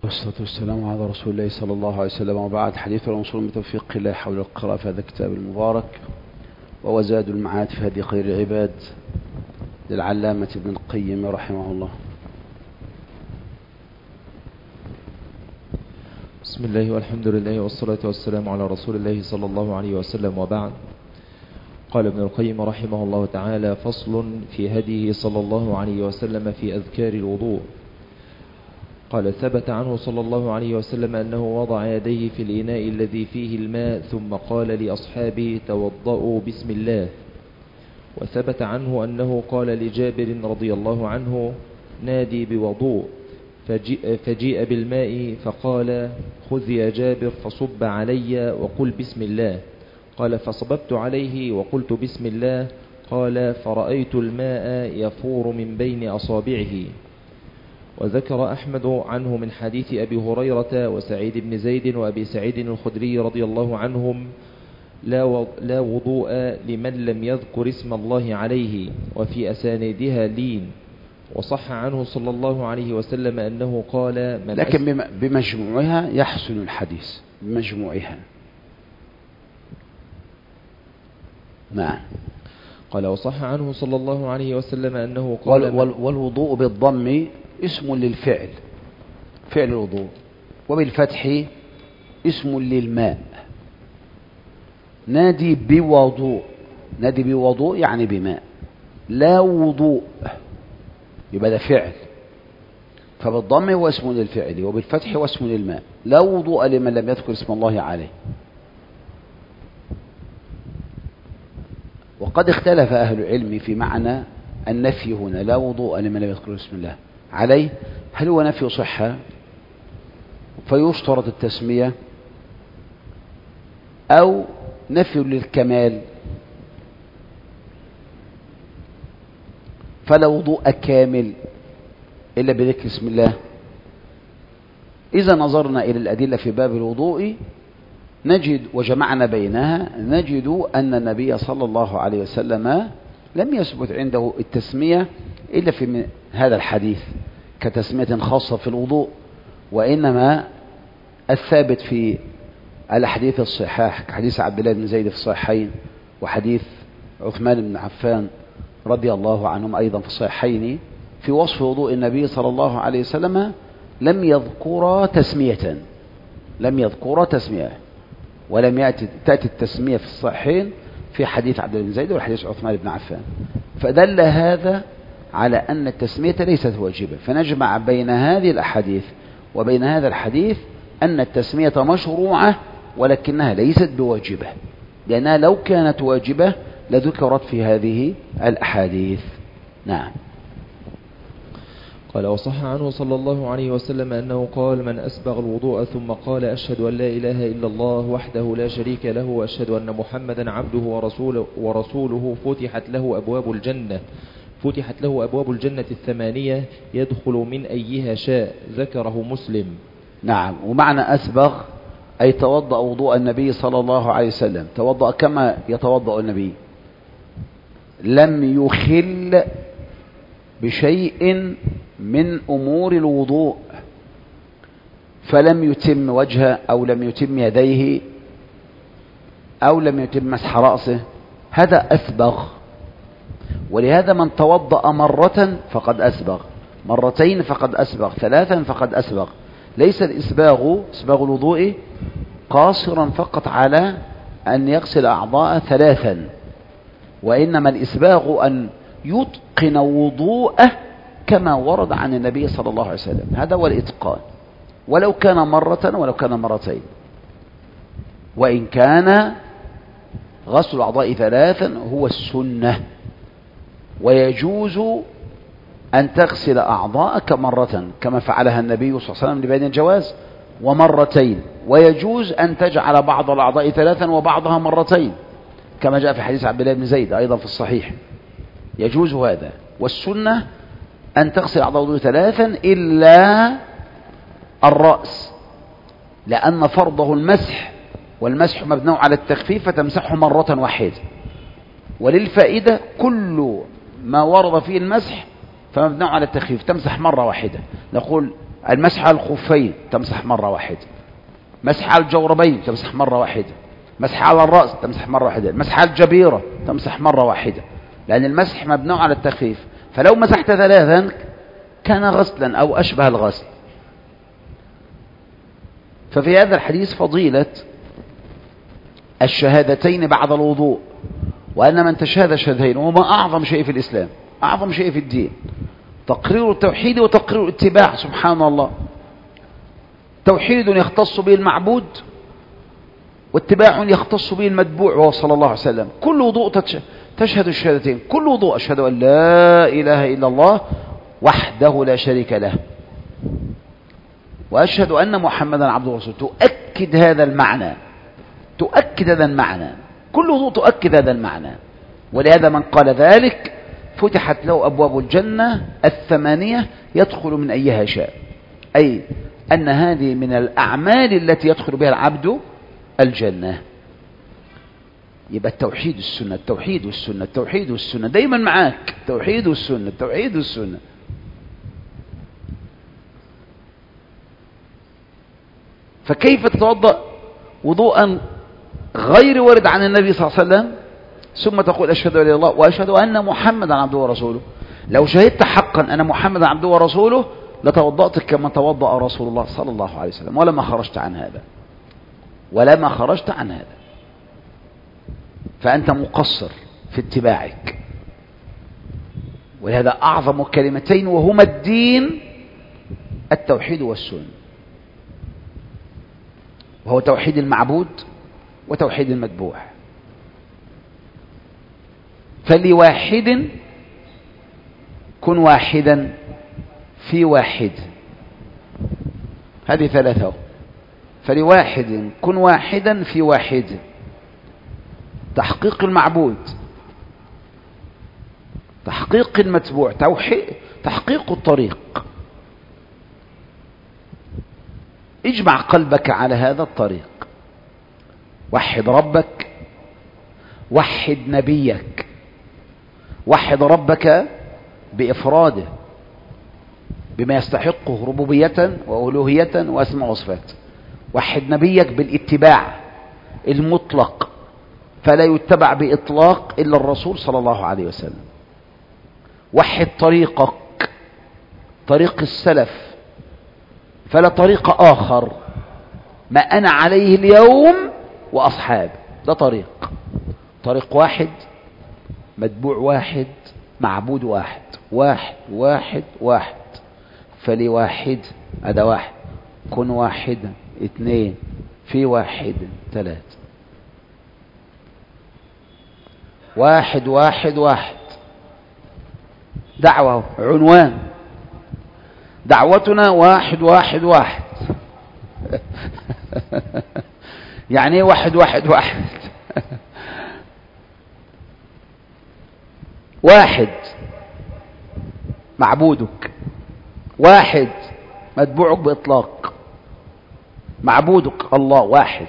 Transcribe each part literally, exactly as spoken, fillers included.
والصلاة والسلام على رسول الله صلى الله عليه وسلم، وبعد. حديث الوصول بتوفيق الله حول القراءة في هذا الكتاب المبارك، وهو زاد المعاد في هدي خير العباد للعلامة ابن القيم رحمه الله. بسم الله والحمد لله والصلاة والسلام على رسول الله صلى الله عليه وسلم، وبعد. قال ابن القيم رحمه الله تعالى: فصل في هديه صلى الله عليه وسلم في أذكار الوضوء. قال: ثبت عنه صلى الله عليه وسلم أنه وضع يديه في الإناء الذي فيه الماء ثم قال لأصحابه: توضؤوا بسم الله. وثبت عنه أنه قال لجابر رضي الله عنه: نادي بوضوء، فجيء, فجيء بالماء فقال: خذ يا جابر فصب علي وقل بسم الله. قال: فصببت عليه وقلت بسم الله. قال: فرأيت الماء يفور من بين أصابعه. وذكر أحمد عنه من حديث أبي هريرة وسعيد بن زيد وأبي سعيد الخدري رضي الله عنهم: لا وضوء لمن لم يذكر اسم الله عليه، وفي أسانيدها لين. وصح عنه صلى الله عليه وسلم أنه قال: من لكن بمجموعها يحسن الحديث، بمجموعها. نعم. قال: وصح عنه صلى الله عليه وسلم أنه قال: وال والوضوء بالضم اسم للفعل، فعل الوضوء، وبالفتح اسم للماء. نادي بوضوء، نادي بوضوء يعني بماء. لا وضوء يبقى ده فعل، فبالضم هو اسم للفعل، وبالفتح هو اسم للماء. لا وضوء لمن لم يذكر اسم الله عليه. وقد اختلف أهل العلم في معنى النفي هنا: لا وضوء لمن لم يذكر اسم الله عليه. هل هو نفي صحة فيشترط التسمية، أو نفي للكمال فلا وضوء كامل إلا بذكر اسم الله؟ إذا نظرنا إلى الأدلة في باب الوضوء نجد وجمعنا بينها، نجد أن النبي صلى الله عليه وسلم لم يثبت عنده التسمية إلا في هذا الحديث كتسمية خاصة في الوضوء، وإنما الثابت في الحديث الصحاح كحديث عبد الله بن زيد في الصحيحين، وحديث عثمان بن عفان رضي الله عنهم أيضا في الصحيحين في وصف وضوء النبي صلى الله عليه وسلم، لم يذكر تسمية، لم يذكر تسمية، ولم يأتي تأتي التسمية في الصحيحين في حديث عبد الله بن زيد وحديث عثمان بن عفان. فدل هذا على أن التسمية ليست واجبة. فنجمع بين هذه الأحاديث وبين هذا الحديث أن التسمية مشروعة ولكنها ليست بواجبة، لأنها لو كانت واجبة لذكرت في هذه الأحاديث. نعم. قال: وصح عنه صلى الله عليه وسلم أنه قال: من أسبغ الوضوء ثم قال: أشهد أن لا إله إلا الله وحده لا شريك له وأشهد أن محمدا عبده ورسوله, ورسوله فتحت له أبواب الجنة فتحت له أبواب الجنة الثمانية يدخل من أيها شاء. ذكره مسلم. نعم. ومعنى أسبغ أي توضأ وضوء النبي صلى الله عليه وسلم، توضأ كما يتوضأ النبي، لم يخل بشيء من أمور الوضوء، فلم يتم وجهه أو لم يتم يديه أو لم يتم مسح رأسه، هذا أسبغ. ولهذا من توضأ مرة فقد أسبغ، مرتين فقد أسبغ، ثلاثا فقد أسبغ. ليس الإسباغ إسباغ الوضوء قاصرا فقط على أن يغسل أعضاء ثلاثا، وإنما الإسباغ أن يتقن وضوءه كما ورد عن النبي صلى الله عليه وسلم، هذا هو الإتقان، ولو كان مرة ولو كان مرتين. وإن كان غسل الأعضاء ثلاثا هو السنة، ويجوز أن تغسل أعضاءك مرة كما فعلها النبي صلى الله عليه وسلم لبيان الجواز، ومرتين، ويجوز أن تجعل بعض الأعضاء ثلاثا وبعضها مرتين كما جاء في حديث عبد الله بن زيد أيضا في الصحيح، يجوز هذا. والسنة أن تغسل أعضاء ثلاثا إلا الرأس، لأن فرضه المسح، والمسح مبني على التخفيف فتمسحه مرة واحدة. وللفائدة كل ما ورد فيه المسح فمبني على التخفيف، تمسح مرة واحدة. نقول المسح على الخفين تمسح مرة واحدة، مسح على الجوربين تمسح مرة واحدة، مسح على الرأس تمسح مرة واحدة، مسح على الجبيرة تمسح مرة واحدة، لأن المسح مبني على التخفيف. فلو مسحت ثلاثا كان غسلا أو أشبه الغسل. ففي هذا الحديث فضيلة الشهادتين بعد الوضوء، وأن من تشهد شهادتين وما أعظم شيء في الإسلام، أعظم شيء في الدين، تقرير التوحيد وتقرير الاتباع. سبحان الله، توحيد يختص به المعبود، واتباع يختص به المتبوع وهو صلى الله عليه وسلم. كل وضوء تشهد الشهادتين، كل وضوء أشهد أن لا إله إلا الله وحده لا شريك له، وأشهد أن محمدا عبده ورسوله، تؤكد هذا المعنى، تؤكد هذا المعنى، كل وضوء تؤكد هذا المعنى. ولهذا من قال ذلك فتحت له أبواب الجنة الثمانية يدخل من أيها شاء، أي أن هذه من الأعمال التي يدخل بها العبد الجنة. يبقى التوحيد والسنة، التوحيد والسنة، التوحيد والسنة دايما معاك، التوحيد والسنة، التوحيد والسنة. فكيف تتوضأ وضوءا غير وارد عن النبي صلى الله عليه وسلم ثم تقول أشهد أن لا إله إلا الله وأشهد أن محمدا عبده ورسوله؟ لو شهدت حقا أن محمدا عبده ورسوله لتوضأت كما توضأ رسول الله صلى الله عليه وسلم، ولما خرجت عن هذا، ولما خرجت عن هذا. فأنت مقصر في اتباعك. ولهذا أعظم كلمتين وهما الدين التوحيد والسنة، وهو توحيد المعبود وتوحيد المتبوع. فلواحد كن واحدا في واحد، هذه ثلاثة. فلواحد كن واحدا في واحد، تحقيق المعبود، تحقيق المتبوع، تحقيق الطريق. اجمع قلبك على هذا الطريق، وحد ربك، وحد نبيك، وحد ربك بإفراده بما يستحقه ربوبية وألوهية وأسماء وصفات، وحد نبيك بالاتباع المطلق، فلا يتبع بإطلاق إلا الرسول صلى الله عليه وسلم. وحد طريقك، طريق السلف، فلا طريق آخر، ما أنا عليه اليوم وأصحابي، ده طريق، طريق واحد، متبوع واحد، معبود واحد، واحد واحد واحد. فلواحد هذا واحد، كن واحدا، اثنين، في واحد، ثلاثة. واحد واحد واحد، دعوة، عنوان دعوتنا واحد واحد واحد. يعني ايه واحد واحد واحد؟ واحد معبودك، واحد متبوعك بإطلاق، معبودك الله واحد.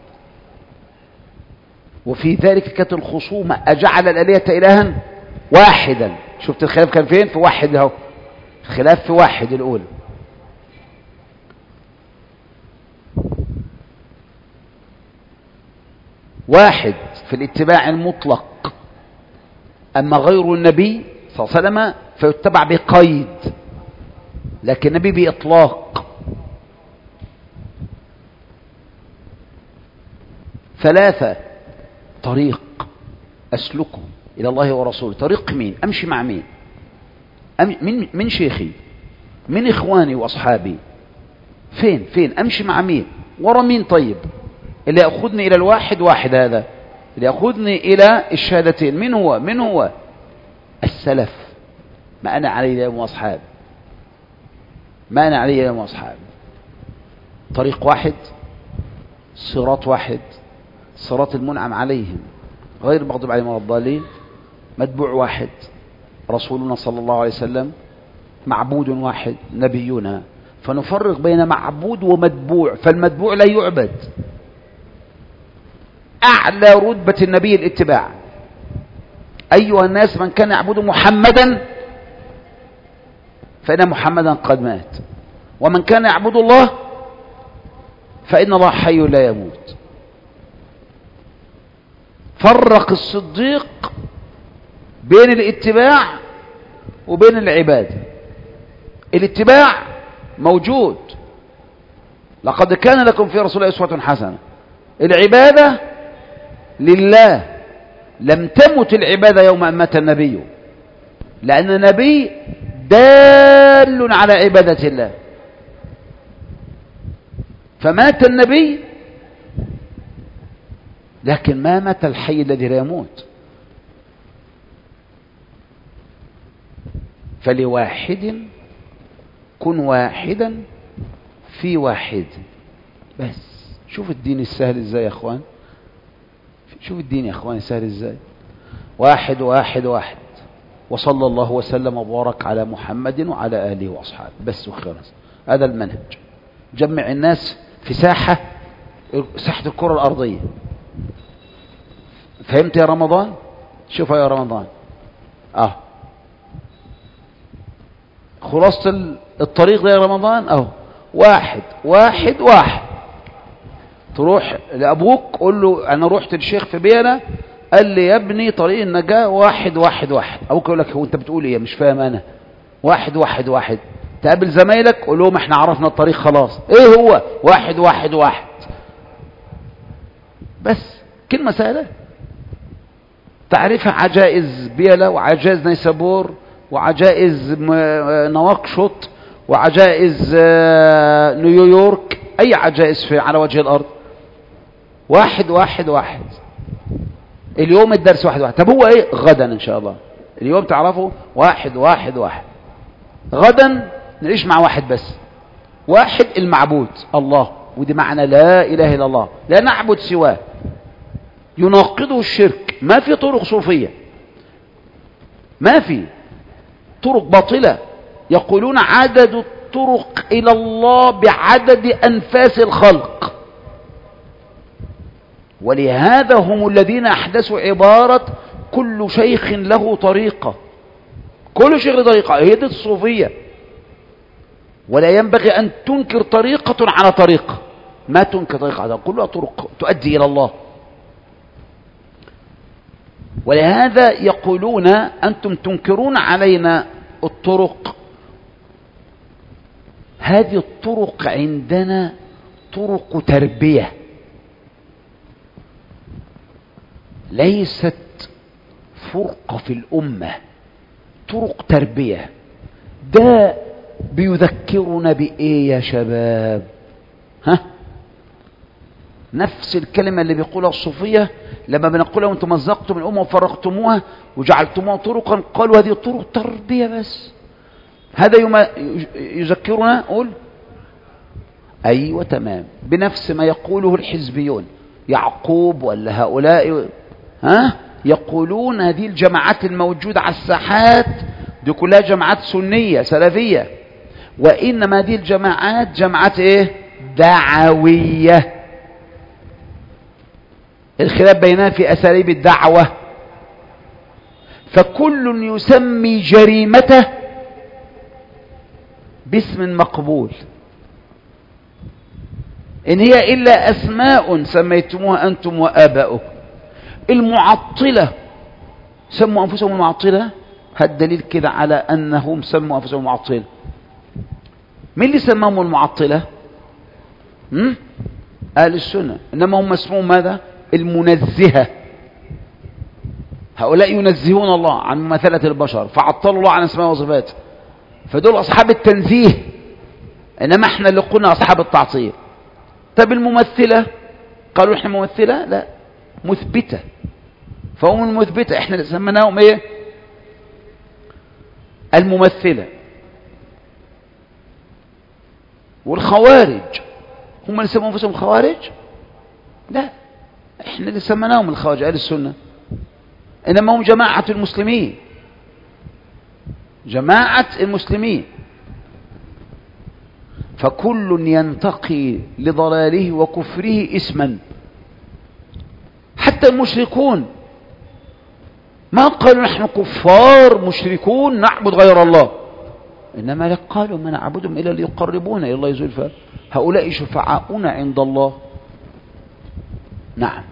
وفي ذلك كانت الخصومة أجعل الآلهة إلها واحدا. شفت الخلاف كان فين؟ في واحد اهو، خلاف في واحد الأولى. واحد في الاتباع المطلق، أما غير النبي صلى الله عليه وسلم فيتبع بقيد، لكن النبي بإطلاق. ثلاثة، طريق أسلكه إلى الله ورسوله. طريق مين؟ أمشي مع مين؟ أم من من شيخي، من إخواني وأصحابي، فين فين أمشي مع مين؟ ورا مين؟ طيب اللي يأخذني إلى الواحد واحد، هذا اللي يأخذني إلى الشهادتين، من هو؟ من هو؟ السلف، ما أنا عليه اليوم وأصحابي، ما أنا عليه اليوم وأصحابي. طريق واحد، صراط واحد، صراط المنعم عليهم غير المغضوب عليهم ولا الضالين، متبوع واحد رسولنا صلى الله عليه وسلم، معبود واحد نبينا. فنفرق بين معبود ومتبوع، فالمتبوع لا يعبد. أعلى رتبة النبي الاتباع. أيها الناس من كان يعبد محمدا فإن محمدا قد مات، ومن كان يعبد الله فإن الله حي لا يموت. فرق الصديق بين الاتباع وبين العبادة. الاتباع موجود، لقد كان لكم في رسول الله أسوة حسنة. العبادة لله، لم تمت العبادة يوم أن مات النبي، لأن النبي دال على عبادة الله، فمات النبي لكن ما مات الحي الذي لا يموت. فلواحد كن واحدا في واحد. بس شوف الدين السهل ازاي يا اخوان، شوف الدين يا اخوان سهل ازاي. واحد واحد واحد، وصلى الله وسلم وبارك على محمد وعلى آله وأصحابه، بس وخلاص. هذا المنهج. جمع الناس في ساحة، ساحة الكرة الأرضية. فهمت يا رمضان؟ شوفها يا رمضان. اه خلاصة الطريق ده يا رمضان اهو، واحد واحد واحد. تروح لأبوك قول له أنا رحت للشيخ في بينا قال لي يا ابني طريق النجاة واحد واحد واحد. أبوك يقول لك هو أنت بتقول إيه؟ مش فاهم أنا. واحد واحد واحد. تقابل زمايلك قول لهم إحنا عرفنا الطريق خلاص. إيه هو؟ واحد واحد واحد. بس كلمة سهلة تعرفها. عجائز بيلا وعجائز نيسابور وعجائز نواكشوط وعجائز نيويورك، أي عجائز في على وجه الأرض. واحد واحد واحد. اليوم الدرس واحد واحد. طب هو ايه؟ غدا ان شاء الله اليوم تعرفوا واحد واحد واحد. غدا نعيش مع واحد بس، واحد المعبود الله، ودي معنى لا اله الا الله، لا نعبد سواه. يناقضه الشرك. ما في طرق صوفية، ما في طرق باطلة. يقولون عدد الطرق الى الله بعدد انفاس الخلق، ولهذا هم الذين احدثوا عبارة كل شيخ له طريقة. كل شيخ له طريقة، هي دي الصوفية. ولا ينبغي ان تنكر طريقة على طريقة، ما تنكر طريقة على طريقة، كلها طرق تؤدي الى الله. ولهذا يقولون انتم تنكرون علينا الطرق. هذه الطرق عندنا طرق تربية، ليست فرقة في الأمة، طرق تربية. ده بيذكرنا بإيه يا شباب؟ ها؟ نفس الكلمة اللي بيقولها الصوفية لما بنقولها وانتم مزقتم الأمة وفرقتموها وجعلتموها طرقا، قالوا هذه طرق تربية بس. هذا يما يذكرنا. قول أيوة تمام، بنفس ما يقوله الحزبيون يعقوب ولا هؤلاء. ها؟ يقولون هذه الجماعات الموجودة على الساحات دي كلها جماعات سنية سلفية، وإنما هذه الجماعات جماعات ايه؟ دعوية. الخلاف بينها في أساليب الدعوة. فكل يسمي جريمته باسم مقبول، إن هي إلا أسماء سميتموها أنتم وآباؤكم. المعطلة سموا أنفسهم المعطلة، هذا دليل كده على أنهم سموا أنفسهم المعطلة. مين اللي سماهم المعطلة؟ هم؟ أهل السنة. إنما هم اسمهم ماذا؟ المنزهة. هؤلاء ينزهون الله عن مماثلة البشر، فعطلوا الله عن اسماء وصفاته، فدول أصحاب التنزيه. إنما احنا اللي قلنا أصحاب التعطيل. طب الممثلة قالوا احنا ممثلة؟ لا، مثبتة. فهم المثبتة، احنا اللي سميناهم ايه؟ الممثلة. والخوارج هم اللي سموا انفسهم خوارج؟ لا، احنا اللي سميناهم الخوارج اهل السنة. انما هم جماعة المسلمين، جماعة المسلمين. فكل ينتقي لضلاله وكفره اسما. حتى المشركون ما قالوا نحن كفار مشركون نعبد غير الله، إنما لك قالوا ما نعبدهم إلا ليقربونا إلى الله زلفى هؤلاء شفعاؤنا عند الله. نعم.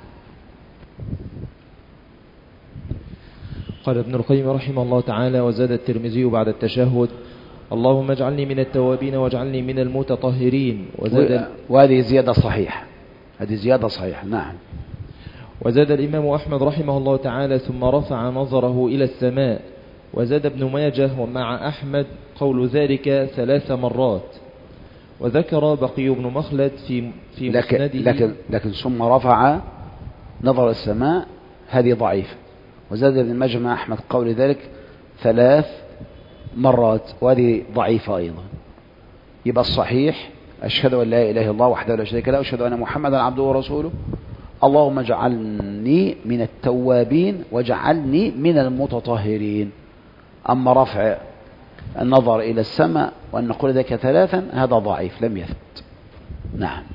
قال ابن القيم رحمه الله تعالى: وزاد الترمذي بعد التشهد: اللهم اجعلني من التوابين واجعلني من المتطهرين. وزاد وهذه زيادة صحيحة، هذه زيادة صحيحة. نعم. وزاد الإمام أحمد رحمه الله تعالى: ثم رفع نظره إلى السماء. وزاد ابن ماجه ومع أحمد قول ذلك ثلاث مرات. وذكر بقي بن مخلد في في لكن مسنده لكن لكن ثم رفع نظر السماء هذه ضعيفة. وزاد ابن ماجه مع أحمد قول ذلك ثلاث مرات وهذه ضعيفة أيضا. يبقى الصحيح: أشهد أن لا إله إلا الله وحده لا شريك له وأشهد أن محمدا عبده ورسوله اللهم اجعلني من التوابين واجعلني من المتطهرين. أما رفع النظر إلى السماء وأن نقول ذلك ثلاثا هذا ضعيف لم يثبت. نعم.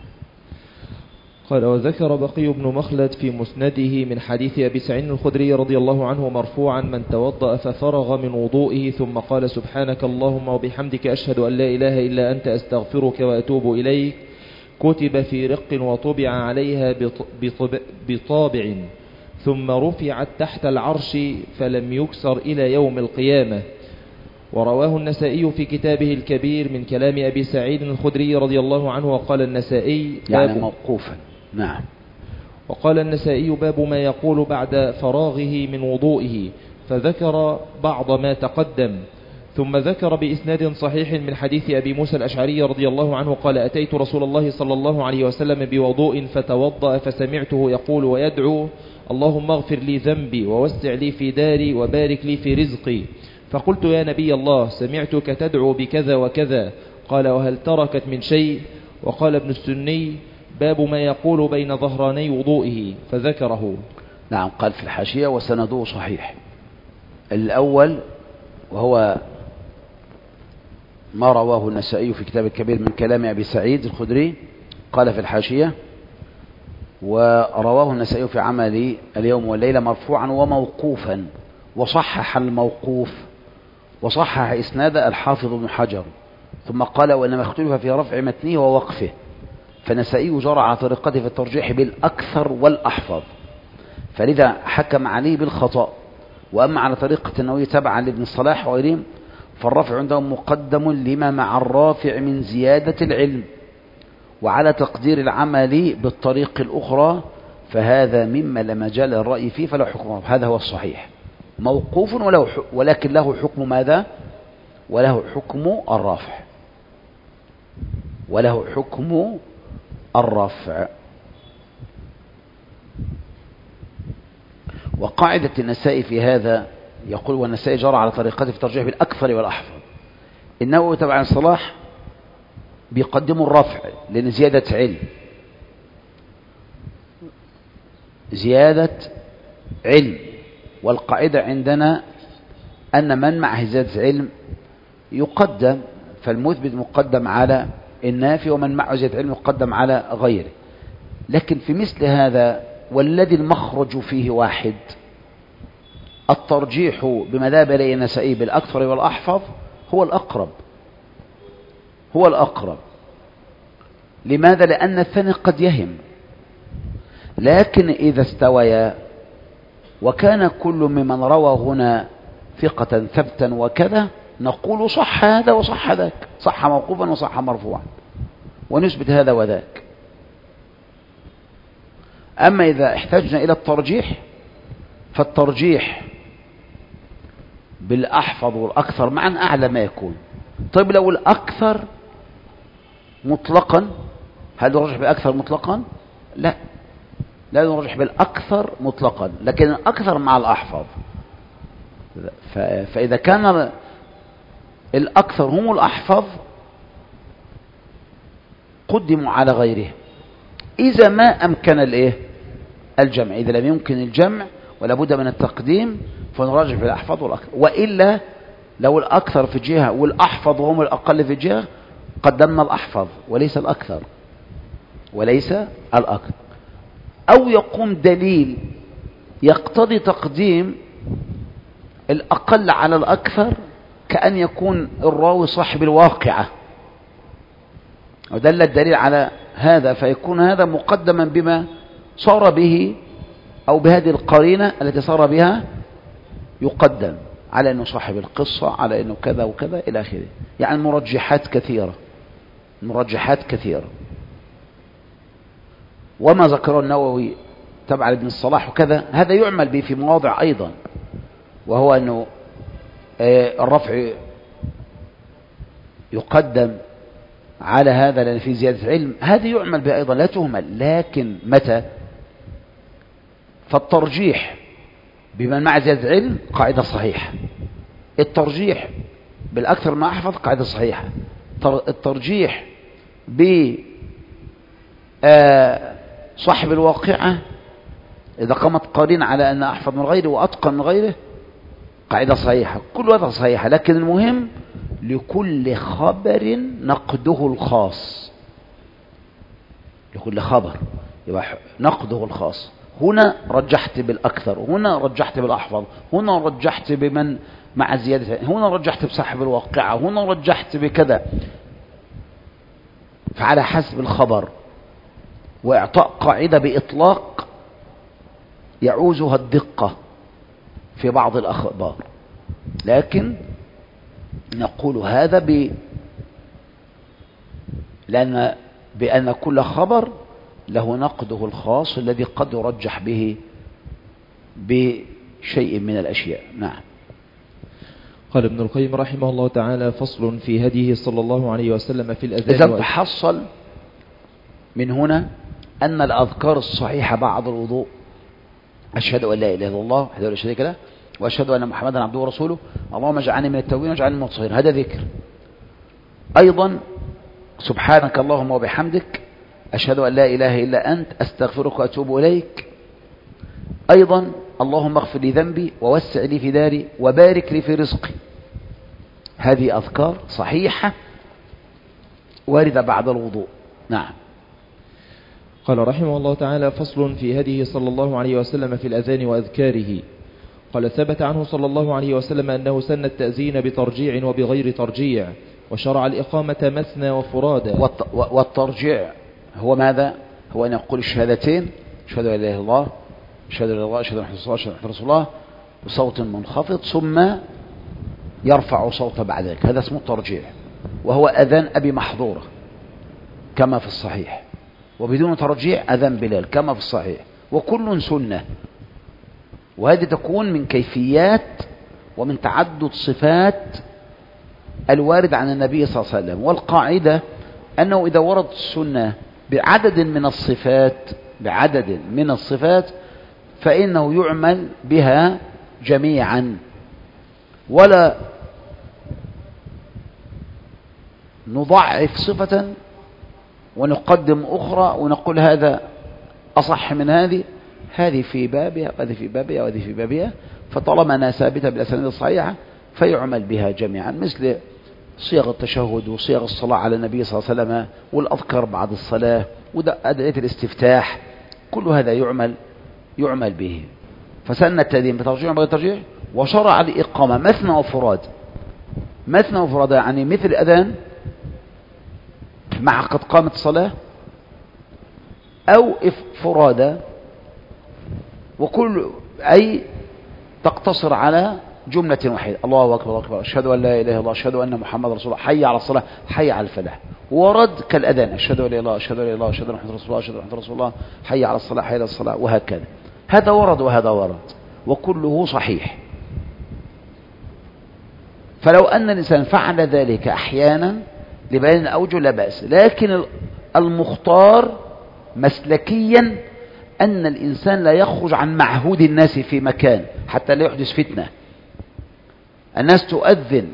قال: وذكر بقي بن مخلد في مسنده من حديث أبي سعيد الخدري رضي الله عنه مرفوعا: من توضأ ففرغ من وضوئه ثم قال سبحانك اللهم وبحمدك أشهد أن لا إله إلا أنت أستغفرك وأتوب إليك كتب في رق وطبع عليها بطابع ثم رفعت تحت العرش فلم يكسر إلى يوم القيامة. ورواه النسائي في كتابه الكبير من كلام أبي سعيد الخدري رضي الله عنه. وقال النسائي يعني موقوفا. نعم. وقال النسائي: باب ما يقول بعد فراغه من وضوئه، فذكر بعض ما تقدم. ثم ذكر بإسناد صحيح من حديث أبي موسى الأشعري رضي الله عنه قال: أتيت رسول الله صلى الله عليه وسلم بوضوء فتوضأ فسمعته يقول ويدعو: اللهم اغفر لي ذنبي ووسع لي في داري وبارك لي في رزقي. فقلت: يا نبي الله سمعتك تدعو بكذا وكذا. قال: وهل تركت من شيء؟ وقال ابن السني: باب ما يقول بين ظهراني وضوئه، فذكره. نعم. قال في الحاشية: وسنده صحيح. الأول وهو ما رواه النسائي في كتاب الكبير من كلام أبي سعيد الخدري، قال في الحاشية: ورواه النسائي في عمل اليوم والليلة مرفوعا وموقوفا، وصحح الموقوف وصحح إسناد الحافظ ابن حجر، ثم قال: وإنما اختلف في رفع متنه ووقفه، فالنسائي جرى على طريقته في الترجيح بالأكثر والأحفظ، فلذا حكم عليه بالخطأ. وأما على طريقة النووي تبعا لابن الصلاح وغيرهم فالرفع عندهم مقدم لما مع الرافع من زيادة العلم، وعلى تقدير العمل بالطريق الأخرى فهذا مما لا مجال الرأي فيه فله حكم. هذا هو الصحيح، موقوف وله ولكن له حكم ماذا؟ وله حكم الرفع، وله حكم الرفع. وقاعدة النسائي في هذا يقول: والنسائي جرى على طريقته في الترجيح بالأكثر والأحفظ. النووي تبع الصلاح بيقدموا الرفع لأن زيادة علم، زيادة علم. والقاعدة عندنا أن من معه زيادة علم يقدم، فالمثبت مقدم على النافي، ومن معه زيادة علم يقدم على غيره. لكن في مثل هذا والذي المخرج فيه واحد، الترجيح بما ذهب إليه النسائي بالأكثر والأحفظ هو الأقرب، هو الأقرب. لماذا؟ لأن الثاني قد يهم. لكن إذا استويا وكان كل ممن روى هنا ثقة ثبتا وكذا نقول صح هذا وصح ذاك، صح موقوفا وصح مرفوعا، ونثبت هذا وذاك. أما إذا احتاجنا إلى الترجيح فالترجيح بالأحفظ والأكثر معا أعلى ما يكون. طيب لو الأكثر مطلقا هل نرجح بالأكثر مطلقا؟ لا، لا نرجح بالأكثر مطلقا، لكن الأكثر مع الأحفظ. فإذا كان الأكثر هم الأحفظ قدموا على غيره إذا ما أمكن الإيه؟ الجمع. إذا لم يمكن الجمع ولا بد من التقديم فنراجع في الأحفظ والأكثر. وإلا لو الأكثر في جهة والأحفظ هم الأقل في جهة قدمنا الأحفظ وليس الأكثر، وليس الأكثر. أو يقوم دليل يقتضي تقديم الأقل على الأكثر كأن يكون الراوي صاحب الواقعة، ودل الدليل على هذا، فيكون هذا مقدما بما صار به أو بهذه القرينة التي صار بها يقدم على أنه صاحب القصة، على أنه كذا وكذا إلى آخره. يعني مرجحات كثيرة، مرجحات كثيرة. وما ذكره النووي تبع ابن الصلاح وكذا هذا يعمل به في مواضع أيضا، وهو أنه الرفع يقدم على هذا لأن في زيادة علم، هذا يعمل به أيضا لا تهمل. لكن متى؟ فالترجيح بمن مع زيادة علم قاعدة صحيحة، الترجيح بالأكثر ما أحفظ قاعدة صحيحة، الترجيح بصاحب الواقعة إذا قامت قارين على أن أحفظ من غيره وأتقن من غيره قاعدة صحيحة، كل هذا صحيحة. لكن المهم لكل خبر نقده الخاص، لكل خبر يبقى نقده الخاص. هنا رجحت بالأكثر، هنا رجحت بالأحفظ، هنا رجحت بمن مع زيادة، هنا رجحت بصاحب الواقعة، هنا رجحت بكذا. فعلى حسب الخبر، وإعطاء قاعدة بإطلاق يعوزها الدقة في بعض الأخبار، لكن نقول هذا ب لأن بأن كل خبر له نقده الخاص الذي قد يرجح به بشيء من الأشياء. نعم. قال ابن القيم رحمه الله تعالى: فصل في هديه صلى الله عليه وسلم في الأذان. إذا تحصل من هنا أن الأذكار الصحيحة بعد الوضوء: أشهد أن لا إله إلا الله وحده لا شريك له، وأشهد أن محمدا عبده ورسوله، اللهم اجعلني من التوابين واجعلني من المتطهرين، هذا ذكر. أيضا سبحانك اللهم وبحمدك، أشهد أن لا إله إلا أنت، أستغفرك وأتوب إليك. أيضا اللهم اغفر لي ذنبي ووسع لي في داري وبارك لي في رزقي. هذه أذكار صحيحة واردة بعد الوضوء. نعم. قال رحمه الله تعالى: فصل في هديه صلى الله عليه وسلم في الأذان وأذكاره. قال: ثبت عنه صلى الله عليه وسلم أنه سن التأذين بترجيع وبغير ترجيع، وشرع الإقامة مثنى وفرادا. والترجيع هو ماذا؟ هو أن يقول الشهادتين: أشهد أن لا إله إلا الله، أشهد أن لا إله إلا الله، أشهد أن محمدا رسول الله، بصوت منخفض، ثم يرفع صوته بعد ذلك. هذا اسمه الترجيع، وهو أذان أبي محظورة كما في الصحيح، وبدون ترجيع أذان بلال كما في الصحيح، وكل سنة. وهذه تكون من كيفيات ومن تعدد صفات الوارد عن النبي صلى الله عليه وسلم. والقاعدة أنه إذا وردت السنة بعدد من الصفات بعدد من الصفات فإنه يعمل بها جميعا، ولا نضعف صفة ونقدم أخرى ونقول هذا أصح من هذه، هذه في بابها وهذه في بابها وهذه في بابها. فطالما أنها ثابتة بالأسانيد الصحيحة فيعمل بها جميعا، مثل صيغ التشهد وصيغ الصلاة على النبي صلى الله عليه وسلم والأذكار بعد الصلاة وأدعية الاستفتاح، كل هذا يعمل يعمل به. فسن التأذين بترجيع وبغير ترجيع، وشرع الإقامة مثنى وفراد. مثنى وفراد يعني مثل أذان مع قد قامت الصلاة، أو فرادى، وكل أي تقتصر على جملة واحدة: الله أكبر الله أكبر، أشهد أن لا إله إلا الله، أشهد أن محمد رسول الله، حي على الصلاة، حي على الفلاح. ورد كالأذان: أشهد أن لا إله إلا الله، أشهد أن لا إله إلا الله، أشهد أن محمد رسول الله، أشهد أن محمد رسول الله، حي على الصلاة، حي على الصلاة، وهكذا. هذا ورد وهذا ورد، وكله صحيح. فلو أن الإنسان فعل ذلك أحيانا لبيان الأوجه لا بأس، لكن المختار مسلكيا أن الإنسان لا يخرج عن معهود الناس في مكان حتى لا يحدث فتنة. الناس تؤذن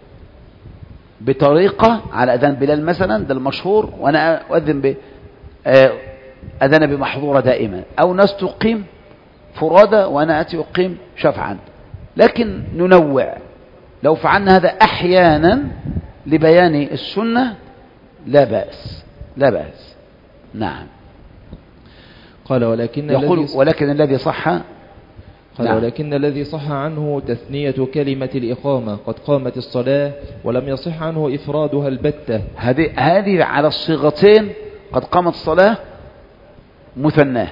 بطريقة على أذان بلال مثلا، ده المشهور، وأنا أؤذن ب أذان بمحظورة دائما، أو ناس تقيم فرادى وأنا أتي أقيم شفعا. لكن ننوع، لو فعلنا هذا أحيانا لبيان السنة لا بأس لا بأس. نعم. قال: ولكن يقول الذي ولكن الذي صح قال قال نعم. ولكن الذي صح عنه تثنية كلمة الإقامة قد قامت الصلاة، ولم يصح عنه إفرادها البتة. هذه هذه على الصيغتين، قد قامت الصلاة مثناه،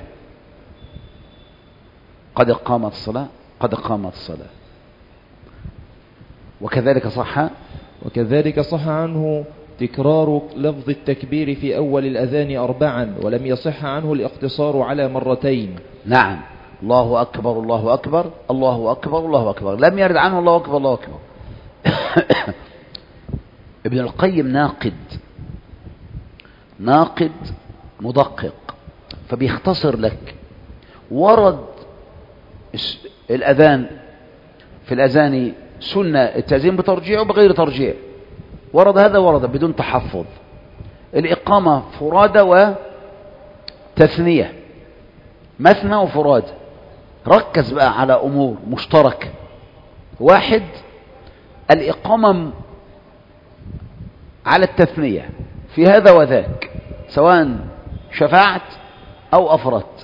قد قامت الصلاة، قد قامت الصلاة. وكذلك صح وكذلك صح عنه تكرار لفظ التكبير في أول الأذان أربعا، ولم يصح عنه الاقتصار على مرتين. نعم. الله أكبر الله أكبر الله أكبر الله أكبر، لم يرد عنه الله أكبر الله أكبر. ابن القيم ناقد ناقد مدقق، فبيختصر لك. ورد الأذان في الأذان سنة التأذين بترجيع وبغير ترجيع، ورد هذا ورد بدون تحفظ. الإقامة فرادى وتثنية، مثنى وفراد. ركز بقى على أمور مشتركة. واحد، الإقامة على التثنية في هذا وذاك، سواء شفعت أو أفردت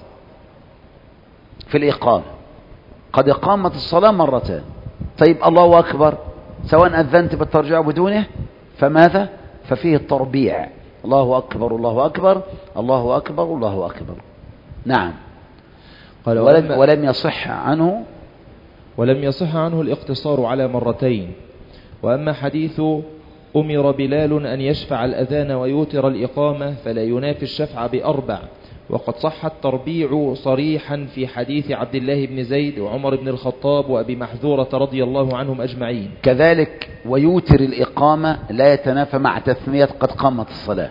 في الإقامة. قد إقامت الصلاة مرتين. طيب الله أكبر، سواء أذنت بالترجيع بدونه فماذا؟ ففيه التربيع، الله أكبر الله أكبر الله أكبر الله أكبر. نعم. قال ولم, ولم يصح عنه ولم يصح عنه الاقتصار على مرتين. وأما حديث أمر بلال أن يشفع الأذان ويوتر الإقامة فلا ينافي الشفع بأربع، وقد صح التربيع صريحا في حديث عبد الله بن زيد وعمر بن الخطاب وأبي محذورة رضي الله عنهم أجمعين. كذلك ويوتر الإقامة لا يتنافى مع تثنية قد قامت الصلاة.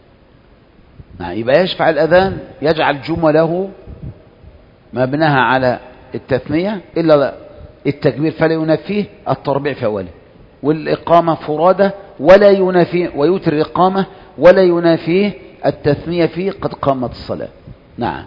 يعني يبقى يشفع الأذان يجعل جمله مبناها على التثنية إلا التكبير فلا ينافيه التربيع في أوله، والإقامة فرادة ولا ينافيه، ويوتر الإقامة ولا ينافيه التثنية فيه قد قامت الصلاة. نعم.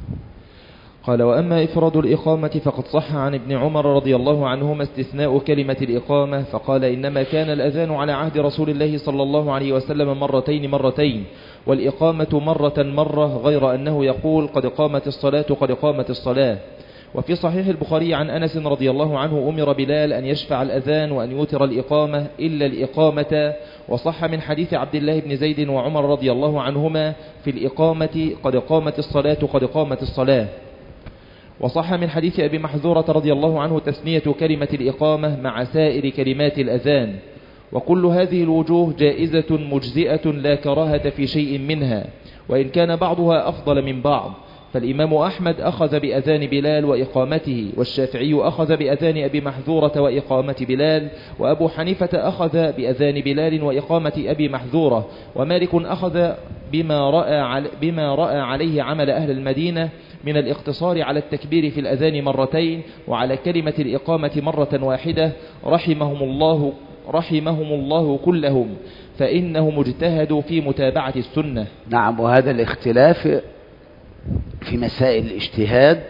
قال وأما إفراد الإقامة فقد صح عن ابن عمر رضي الله عنهما استثناء كلمة الإقامة، فقال إنما كان الأذان على عهد رسول الله صلى الله عليه وسلم مرتين مرتين، والإقامة مرة مرة، غير أنه يقول قد قامت الصلاة قد قامت الصلاة. وفي صحيح البخاري عن أنس رضي الله عنه أمر بلال أن يشفع الأذان وأن يوتر الإقامة إلا الإقامة. وصح من حديث عبد الله بن زيد وعمر رضي الله عنهما في الإقامة قد قامت الصلاة قد قامت الصلاة. وصح من حديث أبي محذورة رضي الله عنه تثنية كلمة الإقامة مع سائر كلمات الأذان. وكل هذه الوجوه جائزة مجزئة لا كراهة في شيء منها، وإن كان بعضها أفضل من بعض. فالإمام أحمد أخذ بأذان بلال وإقامته، والشافعي أخذ بأذان أبي محذورة وإقامة بلال، وأبو حنيفة أخذ بأذان بلال وإقامة أبي محذورة، ومالك أخذ بما رأى, بما رأى عليه عمل أهل المدينة من الاقتصار على التكبير في الأذان مرتين وعلى كلمة الإقامة مرة واحدة، رحمهم الله رحمهم الله كلهم، فإنهم اجتهدوا في متابعة السنة. نعم. وهذا الاختلاف في مسائل الاجتهاد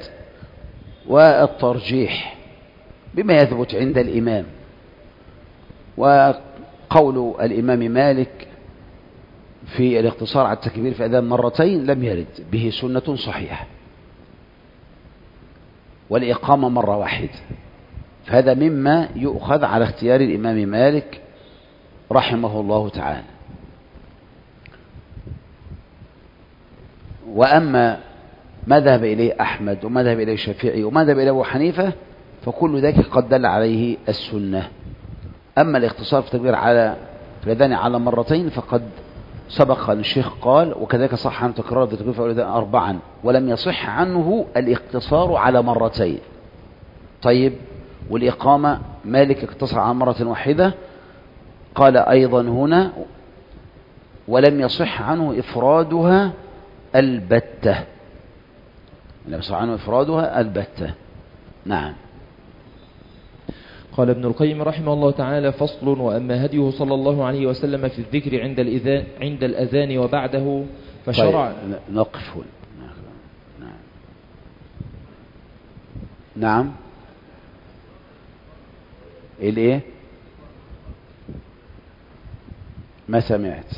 والترجيح بما يثبت عند الإمام. وقول الإمام مالك في الاقتصار على التكبير في أذان مرتين لم يرد به سنة صحيحة، والإقامة مرة واحدة، فهذا مما يؤخذ على اختيار الإمام مالك رحمه الله تعالى. وأما ما ذهب إليه أحمد وما ذهب إليه الشافعي وما ذهب إليه أبو حنيفة فكل ذلك قد دل عليه السنة. أما الاقتصار في التكبير على الأذان على مرتين فقد سبق أن الشيخ قال وكذلك صح عن تكرار التكبير في الأذان أربعا، ولم يصح عنه الاقتصار على مرتين. طيب، والإقامة مالك اقتصر على مرة واحدة، قال أيضا هنا ولم يصح عنه إفرادها البتة، لم يصح عنه إفرادها البتة. نعم. قال ابن القيم رحمه الله تعالى: فصل: وأما هديه صلى الله عليه وسلم في الذكر عند الإذان عند الأذان وبعده فشرع. طيب نقف هنا. نعم. نعم. الايه؟ ما سمعت.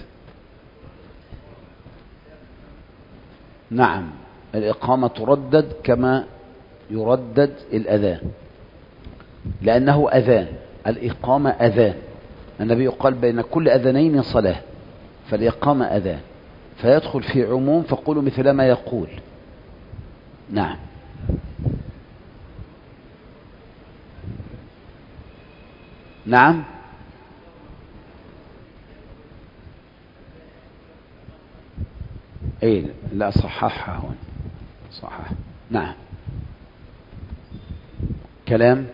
نعم، الإقامة تردد كما يردد الأذان، لأنه أذان، الإقامة أذان. النبي قال بين كل أذانين صلاة، فالإقامة أذان، فيدخل في عموم، فقولوا مثل ما يقول. نعم. نعم. اي لا، صححها هون، صحح. نعم. كلام.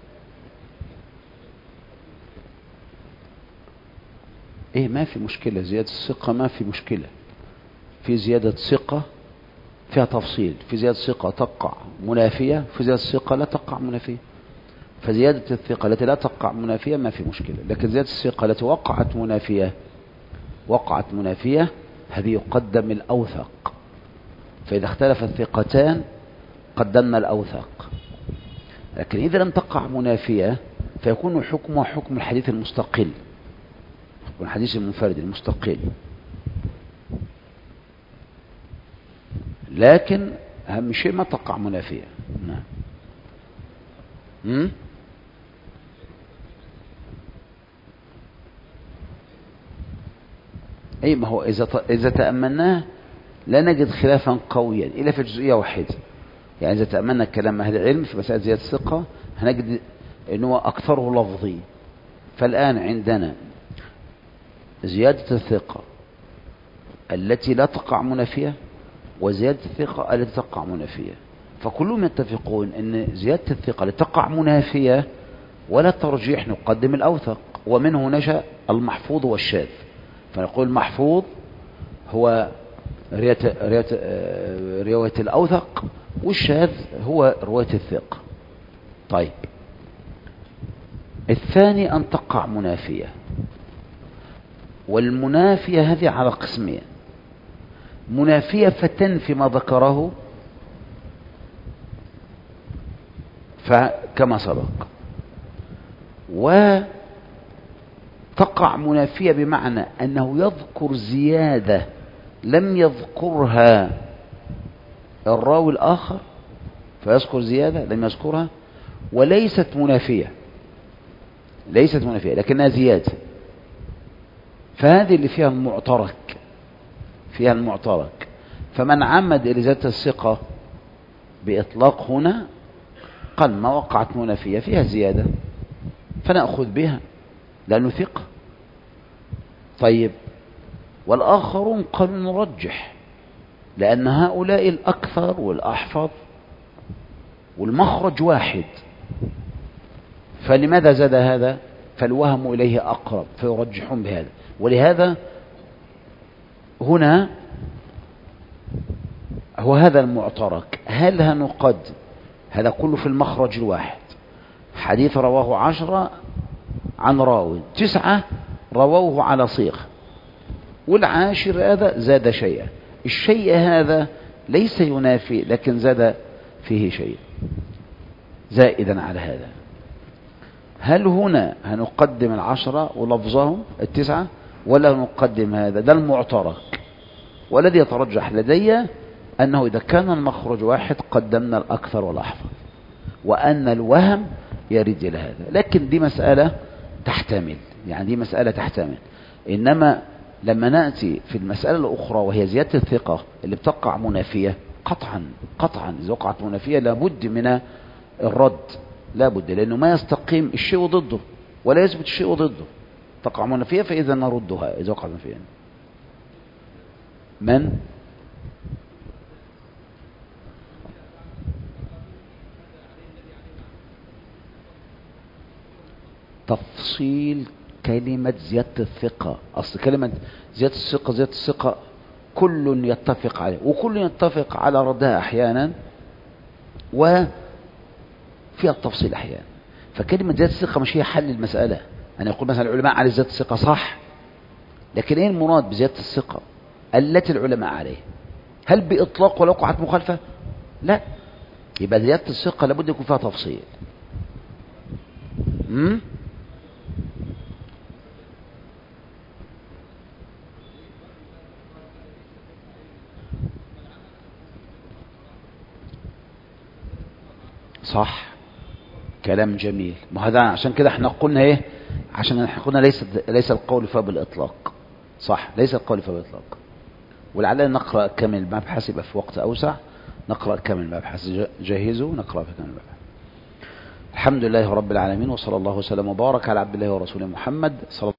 ايه ما في مشكلة، زيادة الثقة ما في مشكلة. في زيادة ثقة فيها تفصيل، في زيادة ثقة تقع منافية، في زيادة ثقة لا تقع منافية. فزيادة الثقة التي لا تقع منافية ما في مشكلة، لكن زيادة الثقة التي وقعت منافية وقعت منافية هذه يقدم الأوثق. فإذا اختلف الثقتان قدمنا الأوثق. لكن إذا لم تقع منافية فيكون حكمه حكم الحديث المستقل، حكم الحديث المنفرد المستقل. لكن أهم شيء ما تقع منافية. نعم. م? أي ما هو إذا إذا تأملناه لا نجد خلافا قويا إلا في جزئية واحدة. يعني إذا تأملنا كلام أهل العلم في مسألة زيادة الثقة هنجد أنه أكثره لفظي. فالآن عندنا زيادة الثقة التي لا تقع منافية وزيادة الثقة التي تقع منافية، فكلهم يتفقون أن زيادة الثقة التي تقع منافية ولا ترجيح نقدم الأوثق، ومنه نشأ المحفوظ والشاذ. فنقول المحفوظ هو رواية الأوثق، والشاذ هو رواية الثقة. طيب، الثاني أن تقع منافية، والمنافية هذه على قسمين: منافية فتنفي ما ذكره فكما سبق، وتقع منافية بمعنى أنه يذكر زيادة لم يذكرها الراوي الآخر، فيذكر زيادة لم يذكرها وليست منافية، ليست منافية لكنها زيادة. فهذه اللي فيها المعترك، فيها المعترك. فمن عمد إلى زيادة الثقة بإطلاق هنا قال ما وقعت منافية فيها زيادة فنأخذ بها لأنه ثقة. طيب، والآخرون قالوا نرجح لأن هؤلاء الأكثر والأحفظ والمخرج واحد، فلماذا زاد هذا؟ فالوهم إليه أقرب فيرجحون بهذا. ولهذا هنا هو هذا المعترك. هل هنقدم هذا كله في المخرج الواحد؟ حديث رواه عشرة عن راوي، تسعة رووه على صيغة، والعاشر هذا زاد شيئا. الشيء هذا ليس ينافي لكن زاد فيه شيء زائدا على هذا. هل هنا هنقدم العشرة ولفظهم التسعة ولا نقدم هذا؟ ده المعترك. والذي يترجح لدي أنه إذا كان المخرج واحد قدمنا الأكثر والأحفظ، وأن الوهم يرد إلى هذا. لكن دي مسألة تحتمل، يعني دي مسألة تحتمل. إنما لما نأتي في المسألة الأخرى وهي زيادة الثقة اللي بتقع منافية، قطعا قطعا إذا وقعت منافية لابد من الرد، لابد، لأنه ما يستقيم الشيء ضده ولا يثبت الشيء ضده. تقع منافية فإذا نردها إذا وقعت منافية. من؟ تفصيل كلمة زيادة الثقة. أصل كلمة زيادة الثقة زيادة الثقة كل يتفق عليه، وكل يتفق على ردها أحيانا وفيها التفصيل أحيانا. فكلمة زيادة الثقة مش هي حل المسألة. أنا يقول مثلا العلماء على زيادة الثقة صح، لكن إيه المراد بزيادة الثقة التي العلماء عليه؟ هل بإطلاق ولا وقعت مخالفة؟ لا، يبقى زيادة الثقة لابد يكون فيها تفصيل. امم صح، كلام جميل. ما هذا عشان كده احنا قلنا ايه، عشان احنا قلنا ليس ليس القول فيها بالاطلاق. صح، ليس القول فيها بالاطلاق. ولعلنا نقرا كامل المبحث، يبقى في وقت اوسع نقرا كامل المبحث. جهزوا نقرا في كامل المبحث. الحمد لله رب العالمين، وصلى الله وسلم وبارك على عبد الله ورسوله محمد صلى الله